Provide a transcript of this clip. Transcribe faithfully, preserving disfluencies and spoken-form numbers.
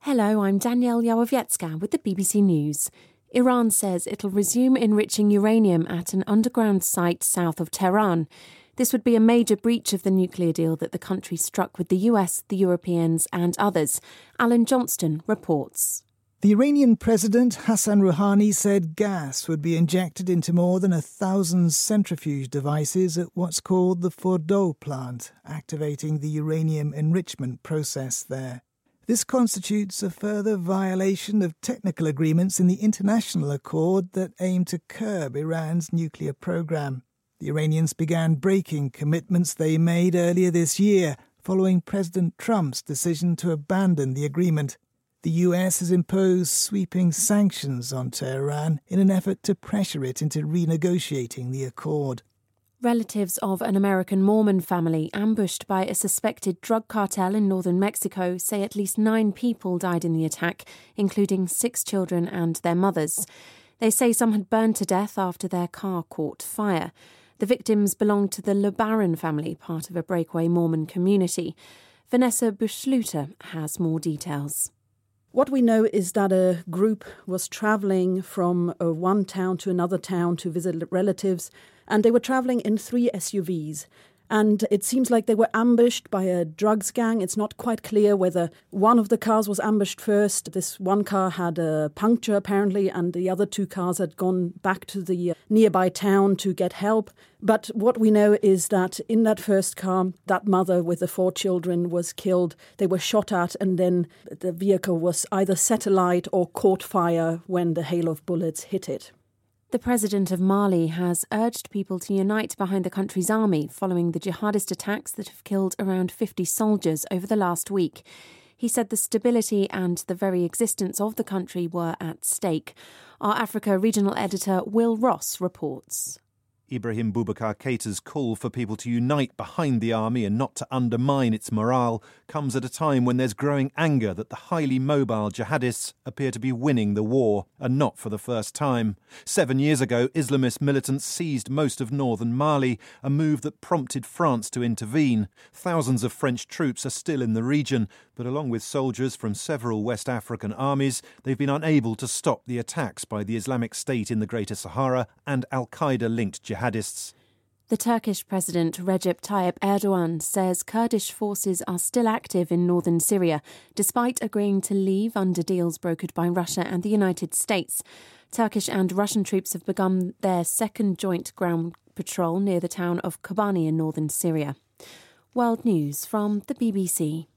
Hello, I'm Danielle Yawowiecka with the B B C News. Iran says it'll resume enriching uranium at an underground site south of Tehran. This would be a major breach of the nuclear deal that the country struck with the U S, the Europeans and others. Alan Johnston reports. The Iranian President Hassan Rouhani said gas would be injected into more than a thousand centrifuge devices at what's called the Fordow plant, activating the uranium enrichment process there. This constitutes a further violation of technical agreements in the international accord that aim to curb Iran's nuclear program. The Iranians began breaking commitments they made earlier this year, following President Trump's decision to abandon the agreement. The U S has imposed sweeping sanctions on Tehran in an effort to pressure it into renegotiating the accord. Relatives of an American Mormon family ambushed by a suspected drug cartel in northern Mexico say at least nine people died in the attack, including six children and their mothers. They say some had burned to death after their car caught fire. The victims belonged to the LeBaron family, part of a breakaway Mormon community. Vanessa Buschluter has more details. What we know is that a group was travelling from uh, one town to another town to visit relatives, and they were travelling in three S U Vs. And it seems like they were ambushed by a drugs gang. It's not quite clear whether one of the cars was ambushed first. This one car had a puncture, apparently, and the other two cars had gone back to the nearby town to get help. But what we know is that in that first car, that mother with the four children was killed. They were shot at, and then the vehicle was either set alight or caught fire when the hail of bullets hit it. The president of Mali has urged people to unite behind the country's army following the jihadist attacks that have killed around fifty soldiers over the last week. He said the stability and the very existence of the country were at stake. Our Africa regional editor Will Ross reports. Ibrahim Boubacar Keita's call for people to unite behind the army and not to undermine its morale comes at a time when there's growing anger that the highly mobile jihadists appear to be winning the war, and not for the first time. Seven years ago, Islamist militants seized most of northern Mali, a move that prompted France to intervene. Thousands of French troops are still in the region, but along with soldiers from several West African armies, they've been unable to stop the attacks by the Islamic State in the Greater Sahara and Al-Qaeda-linked jihadists. The Turkish President Recep Tayyip Erdogan says Kurdish forces are still active in northern Syria, despite agreeing to leave under deals brokered by Russia and the United States. Turkish and Russian troops have begun their second joint ground patrol near the town of Kobani in northern Syria. World News from the B B C.